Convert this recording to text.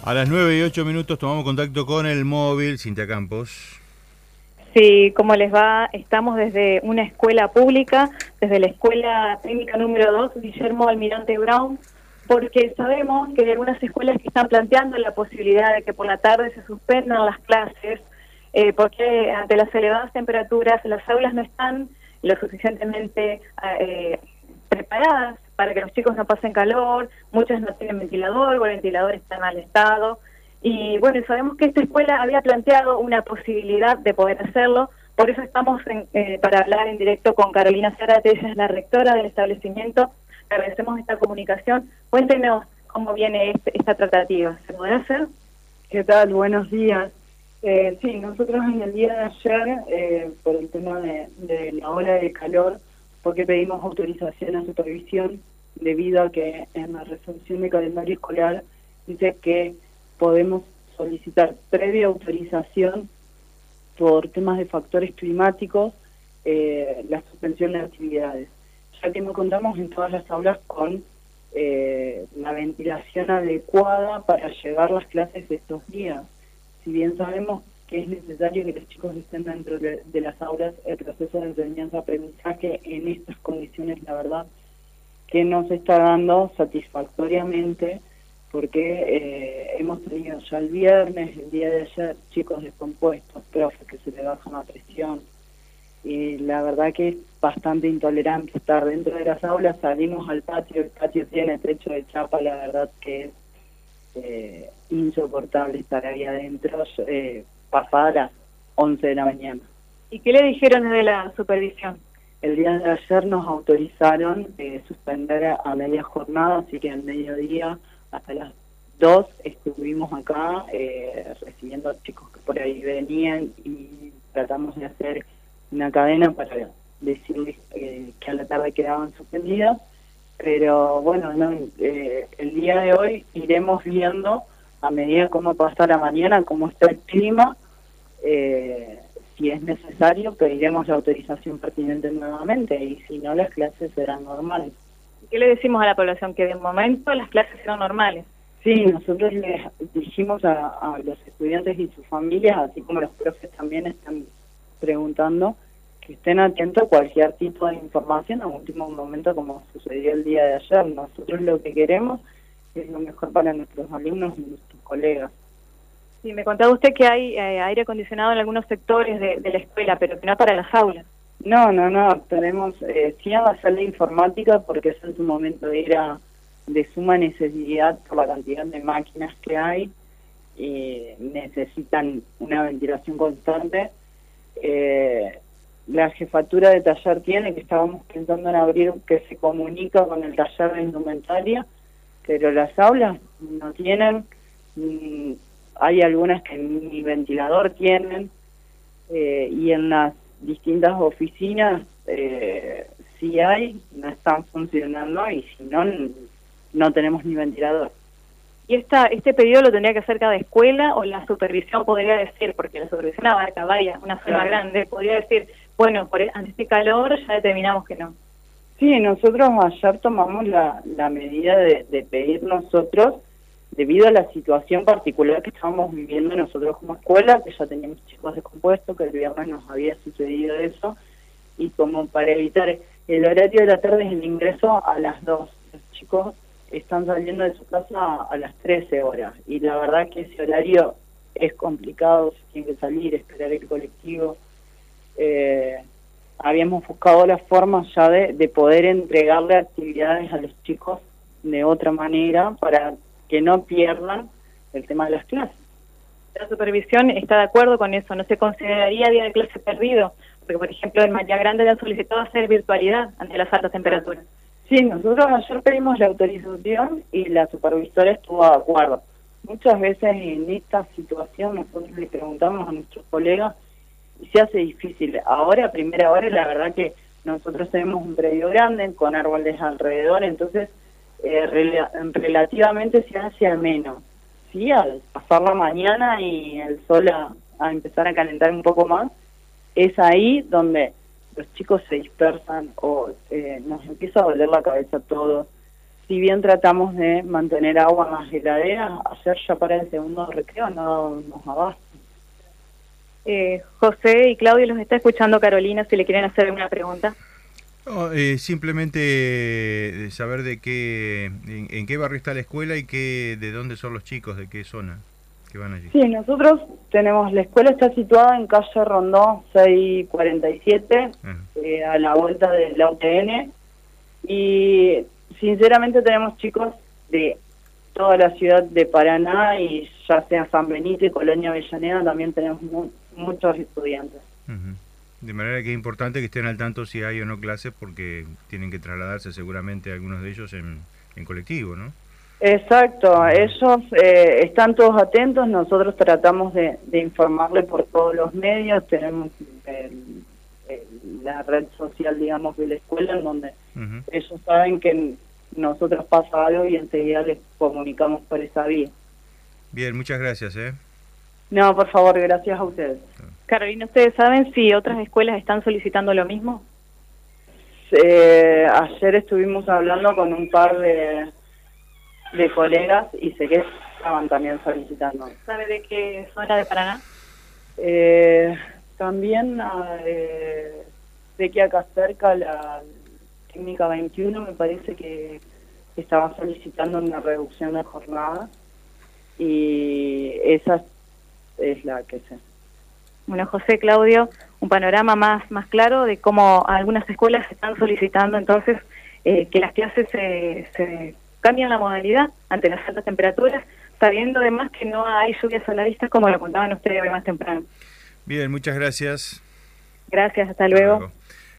A las 9:08 tomamos contacto con el móvil. Cintia Campos. Sí, ¿cómo les va? Estamos desde una escuela pública, desde la escuela técnica número 2, Guillermo Almirante Brown, porque sabemos que hay algunas escuelas que están planteando la posibilidad de que por la tarde se suspendan las clases, porque ante las elevadas temperaturas las aulas no están lo suficientemente preparadas para que los chicos no pasen calor, muchas no tienen ventilador o el ventilador está en mal estado. Y bueno, sabemos que esta escuela había planteado una posibilidad de poder hacerlo, por eso estamos para hablar en directo con Carolina Zárate, ella es la rectora del establecimiento. Agradecemos esta comunicación. Cuéntenos cómo viene esta tratativa. ¿Se podrá hacer? ¿Qué tal? Buenos días. Sí, nosotros en el día de ayer, por el tema de la ola de calor, porque pedimos autorización a supervisión, debido a que en la resolución de calendario escolar dice que podemos solicitar previa autorización por temas de factores climáticos, la suspensión de actividades, ya que no contamos en todas las aulas con la ventilación adecuada para llevar las clases de estos días. Si bien sabemos que es necesario que los chicos estén dentro de las aulas, el proceso de enseñanza-aprendizaje en estas condiciones, la verdad, que no se está dando satisfactoriamente, porque hemos tenido ya el viernes, el día de ayer, chicos descompuestos, profes que se le baja la presión, y la verdad que es bastante intolerante estar dentro de las aulas. Salimos al patio, el patio tiene techo de chapa, la verdad que es insoportable estar ahí adentro, pasadas las 11 de la mañana. ¿Y qué le dijeron desde la supervisión? El día de ayer nos autorizaron suspender a media jornada, así que al mediodía hasta las 2 estuvimos acá recibiendo a chicos que por ahí venían, y tratamos de hacer una cadena para decirles que a la tarde quedaban suspendidas, pero bueno, no, el día de hoy iremos viendo a medida cómo pasa la mañana, cómo está el clima, si es necesario pediremos la autorización pertinente nuevamente, y si no, las clases serán normales. ¿Qué le decimos a la población? Que de momento las clases serán normales. Sí, nosotros les dijimos a los estudiantes y sus familias, así como los profes también están preguntando, que estén atentos a cualquier tipo de información a último momento, como sucedió el día de ayer. Nosotros lo que queremos es lo mejor para nuestros alumnos y nuestros colegas. Sí, me contaba usted que hay aire acondicionado en algunos sectores de la escuela, pero que no para las aulas. No, tenemos, sí, en la sala de informática, porque eso en su momento era de suma necesidad por la cantidad de máquinas que hay, y necesitan una ventilación constante. La jefatura de taller tiene, que estábamos pensando en abrir, que se comunica con el taller de indumentaria, pero las aulas no tienen, hay algunas que ni ventilador tienen, y en las distintas oficinas sí hay, no están funcionando, y si no, no tenemos ni ventilador. ¿Y este pedido lo tendría que hacer cada escuela, o la supervisión podría decir, porque la supervisión abarca una zona grande, podría decir, bueno, ante este calor ya determinamos que no? Sí, nosotros ayer tomamos la medida de pedir nosotros, debido a la situación particular que estábamos viviendo nosotros como escuela, que ya teníamos chicos descompuestos, que el viernes nos había sucedido eso, y como para evitar el horario de la tarde es el ingreso a las 2. Los chicos están saliendo de su casa a las 13 horas, y la verdad que ese horario es complicado, se tiene que salir, esperar el colectivo. Habíamos buscado la forma ya de poder entregarle actividades a los chicos de otra manera, para que no pierdan el tema de las clases. La supervisión está de acuerdo con eso, no se consideraría día de clase perdido, porque por ejemplo en María Grande le han solicitado hacer virtualidad ante las altas temperaturas. Sí, nosotros ayer pedimos la autorización y la supervisora estuvo de acuerdo. Muchas veces en esta situación nosotros le preguntamos a nuestros colegas y se hace difícil. Ahora, a primera hora, la verdad que nosotros tenemos un predio grande con árboles alrededor, entonces relativamente se hace ameno. Sí, al pasar la mañana y el sol a empezar a calentar un poco más, es ahí donde los chicos se dispersan o nos empieza a doler la cabeza a todos. si bien tratamos de mantener agua más heladera, ayer ya para el segundo recreo no nos abasto. José y Claudio, los está escuchando Carolina, si le quieren hacer alguna pregunta. No, simplemente saber de qué, en qué barrio está la escuela y de dónde son los chicos, de qué zona que van allí. Sí, nosotros tenemos, la escuela está situada en calle Rondó 647, a la vuelta de la UTN, y sinceramente tenemos chicos de toda la ciudad de Paraná, y ya sea San Benito y Colonia Avellaneda, también tenemos muchos estudiantes. De manera que es importante que estén al tanto si hay o no clases, porque tienen que trasladarse seguramente algunos de ellos en colectivo, ¿no? Exacto, ellos están todos atentos, nosotros tratamos de informarle por todos los medios, tenemos la red social, digamos, de la escuela, en donde ellos saben que nosotros pasa algo y enseguida les comunicamos por esa vía. Bien, muchas gracias, No, por favor, gracias a ustedes. Carolina, ¿ustedes saben si otras escuelas están solicitando lo mismo? Ayer estuvimos hablando con un par de colegas y sé que estaban también solicitando. ¿Sabe de qué zona de Paraná? También sé que acá cerca la técnica 21 me parece que estaba solicitando una reducción de jornada, y esa es la que sé. Bueno, José, Claudio, un panorama más claro de cómo algunas escuelas están solicitando entonces que las clases se cambian la modalidad ante las altas temperaturas, sabiendo además que no hay lluvias a la vista, como lo contaban ustedes hoy más temprano. Bien, muchas gracias. Gracias, hasta luego.